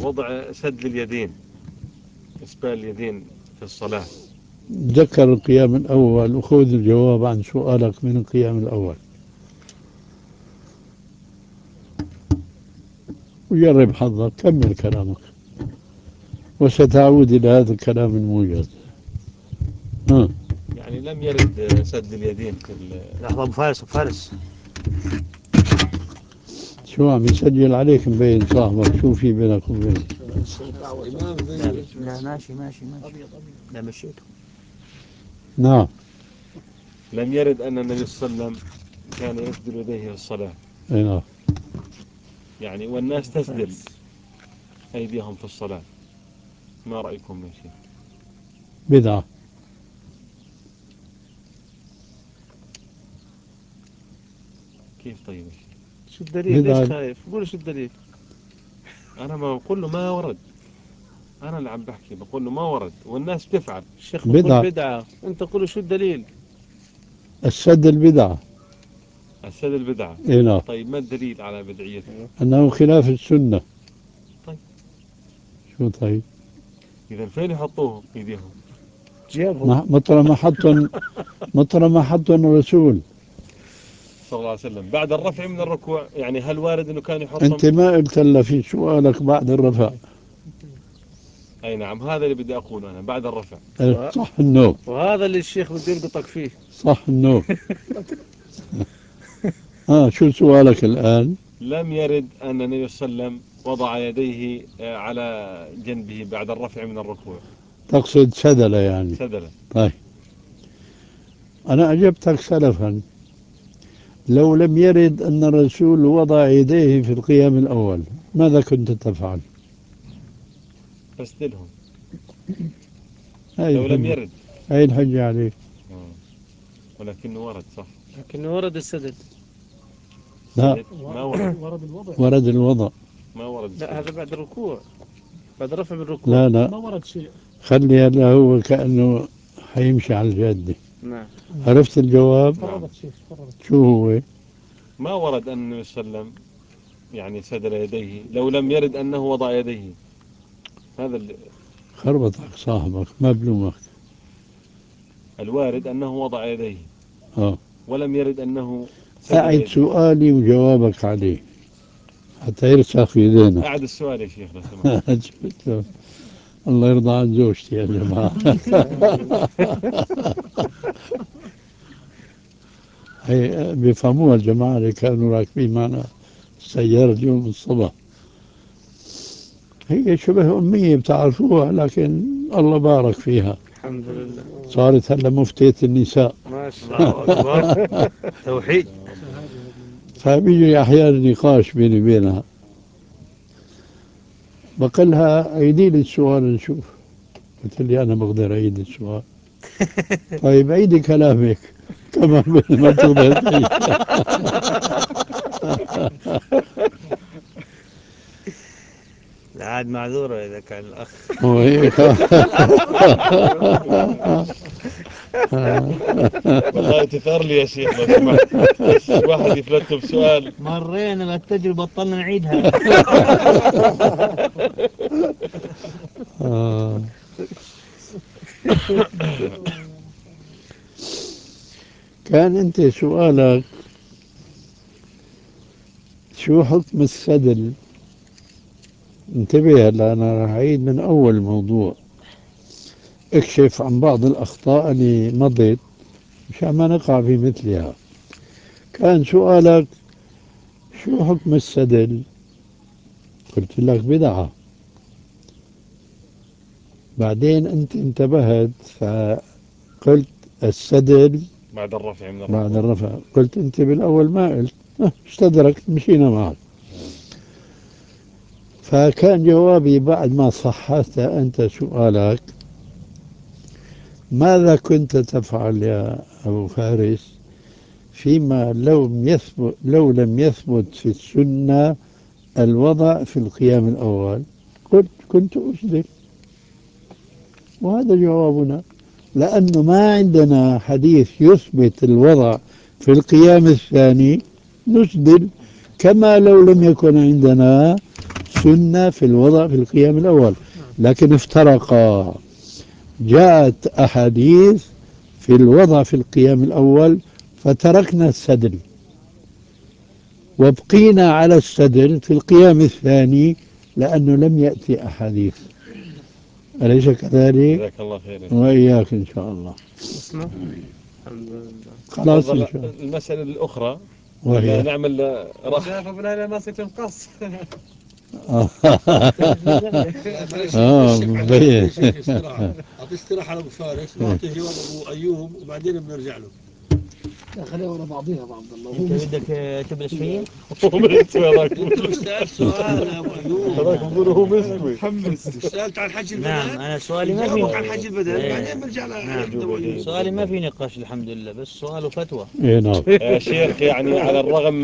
وضع سد اليدين، إسبال اليدين في الصلاة. ذكر القيام الأول وخذ الجواب عن سؤالك من القيام الأول وجرب حظك، كمل كلامك وستعود إلى هذا الكلام الموجز. يعني لم يرد سد اليدين في لحظة أبو فارس شو عم يسجل عليك مبين صاحبك؟ شو في بينك وبينه؟ لا ماشي لا مشيته. نعم. لم يرد أن النبي صلى الله عليه وسلم كان يسدل يديه في الصلاة. نعم. يعني والناس تسدل أيديهم في الصلاة، ما رأيكم يا شيخ؟ بدعة. كيف طيب؟ شو الدليل؟ ليش خايف؟ قول شو الدليل. أنا ما بقول له ما ورد، أنا اللي عم بحكي بقول له ما ورد والناس بتفعل. الشيخ بقول بدعة، أنت قول شو الدليل؟ السد البدعة. السد البدعة. نعم. طيب ما الدليل على بدعيته؟ أنه خلاف السنة. طيب شو طيب؟ إذا فين يحطوهم إيديهم؟ جيبهم. مطر ما حطهم الرسول صلى الله عليه وسلم بعد الرفع من الركوع. يعني هل وارد أنه كان يحطهم؟ أنت ما قلت إلا في سؤالك بعد الرفع. أي نعم، هذا اللي بدي أقوله أنا، بعد الرفع. صح النو. وهذا اللي الشيخ بده يلقطك فيه. صح النو. شو سؤالك الآن؟ لم يرد أن النبي صلى الله عليه وسلم وضع يديه على جنبه بعد الرفع من الركوع. تقصد سدلة يعني؟ سدلة. طيب أنا أجبتك سلفا. لو لم يرد أن الرسول وضع يديه في القيام الأول ماذا كنت تفعل؟ فاسدلهم. هاي لو لم الحجة. يرد. هاي الحجة عليه. ولكنه ورد. صح. لكنه ورد السدل. لا، ما ورد. ورد الوضع. ما ورد السدل. لا هذا بعد الركوع، بعد رفع من الركوع. لا ما ورد شيء. خلي هذا هو كأنه حيمشي على الجادة. نعم. عرفت الجواب؟ نعم. شو هو؟ ما ورد أن النبي صلى الله عليه وسلم يعني سدل يديه لو لم يرد أنه وضع يديه. هذا خربطك صاحبك ما بلومك. الوارد أنه وضع يديه ولم يرد أنه سدل أعد يديه. سؤالي وجوابك عليه حتى يرسخ في ذهنك. أعد السؤال يا شيخ لو سمحت. الله يرضى عن زوجتي يا جماعة. هي بيفهموها الجماعة اللي كانوا راكبين معنا السيارة اليوم الصبح. هي شبه أمية بتعرفوها، لكن الله بارك فيها. الحمد لله. صارت هلا مفتية النساء. ما شاء الله. توحيد. فبيجي أحيانا نقاش بيني وبينها، بقلها عيدي لي السؤال نشوف. قلت لي أنا بقدر أعيد السؤال. طيب عيدي كلامك كمان ما تقدر تعيد. لا عاد معذورة إذا كان الأخ. هو هيك. والله تثار لي يا شيخ لو سمحت، بس واحد يفلت له بسؤال. مرينا بالتجربة بطلنا نعيدها. كان أنت سؤالك شو حكم السدل؟ انتبه هلا أنا راح أعيد من أول موضوع، اكشف عن بعض الأخطاء اللي مضت مشان ما نقع في مثلها. كان سؤالك شو حكم السدل؟ قلت لك بدعة. بعدين أنت انتبهت فقلت السدل بعد الرفع من الركوع. بعد الرفع. قلت أنت بالأول ما قلت، استدركت مشينا معك. فكان جوابي بعد ما صححت أنت سؤالك ماذا كنت تفعل يا أبو فارس فيما لو لم يثبت في السنة الوضع في القيام الأول؟ قلت كنت أسدل، وهذا جوابنا، لأنه ما عندنا حديث يثبت الوضع في القيام الثاني نسدل، كما لو لم يكن عندنا السنة في الوضع في القيام الأول، لكن افترقا. جاءت أحاديث في الوضع في القيام الأول فتركنا السدل وبقينا على السدل في القيام الثاني لأنه لم يأتي أحاديث. أليس كذلك؟ جزاك الله خير. وإياك إن شاء الله. اسمع. الحمد لله. خلاص إن تفضل. شاء الله. المسألة الأخرى وهي نعمل رح. شايف ابو الهلا ما تنقص. مبين. اعطي استراحه على ابو فارس واعطيه جواب ابو ايوب وبعدين بنرجع له. خليها ورا بعضيها ابو عبد الله. انت بدك تبلش فيه؟ هو مستوي هذاك. انت مش سالت سؤال يا ابو ايوب. هذاك بقول هو مستوي. مش سالت عن حج البدن. نعم أنا سؤالي ما جاوبك في. عن حج البدن إيه. بعدين بنرجع نعم. ابو ايوب. سؤالي ما في نقاش الحمد لله، بس سؤاله فتوى. إيه نعم. يا شيخ يعني على الرغم